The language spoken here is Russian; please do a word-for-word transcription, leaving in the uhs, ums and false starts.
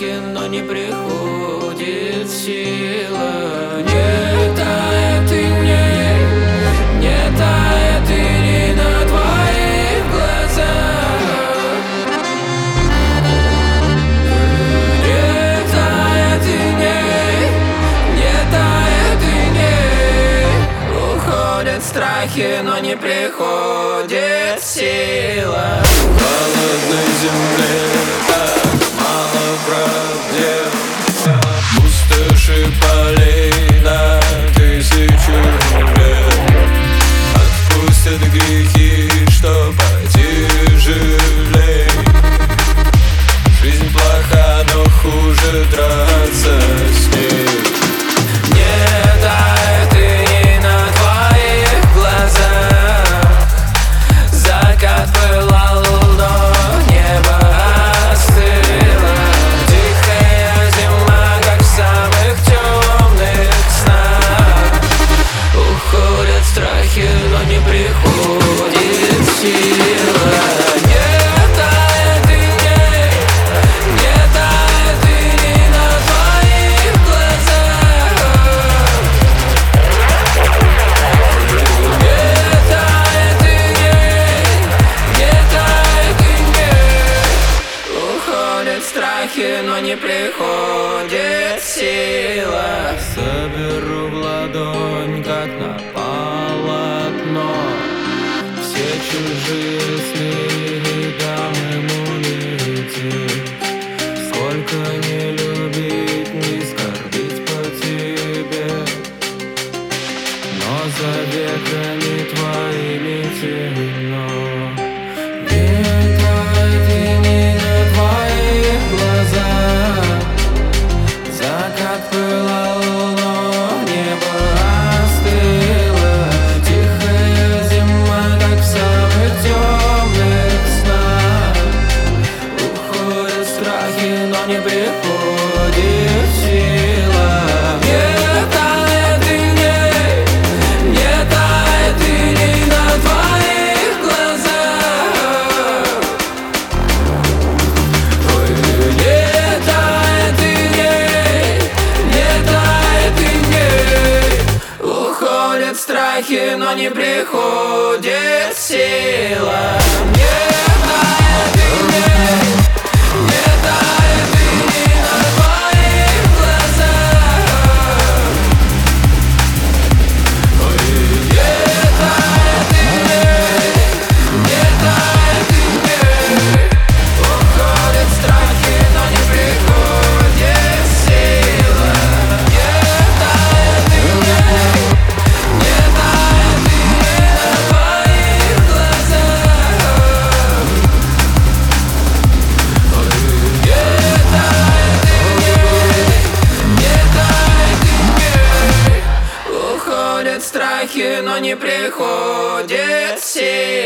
страхи, но не приходит сила. Не тает и не, не тает и не на твоих глазах. Не тает и не, не тает и не. Уходят страхи, но не приходит сила. В холодной земле так мало проблем, пустоши полей на тысячу лет. Отпустят грехи, что потяжелей. Жизнь плоха, но хуже драться с ней. Не тает и не на твоих глазах. Закат пылал, но небо остыло. Тихая зима, как в самых темных снах. Уходят страхи, но не приходит сила. Не тает и не, не тает и не на твоих глазах. Не тает и не, не тает и не. Уходят страхи, но не приходит сила. Соберу в ладонь, как на полотно, все чужие сны и дам ему лететь. Сколько не любить, не скорбить по тебе, но за веками твоими темно. Не тает и не на твоих глазах. Закат пылал, но небо остыло. Тихая зима, как в самых темных снах. Уходят страхи, но не приходит сила. Не тает и не, не тает и не на твоих глазах. Ой, не тает и не, не тает и не. Уходят страхи, но не приходит сила. Не тает и не, не тает и не на твоих глазах. Ой, не тает и не, не тает и не. Уходят страхи, но не приходит сила. Не тает и не, не тает и не на твоих глазах. Ой, не тает и не, не тает и не. Уходят страхи, но не приходит сила.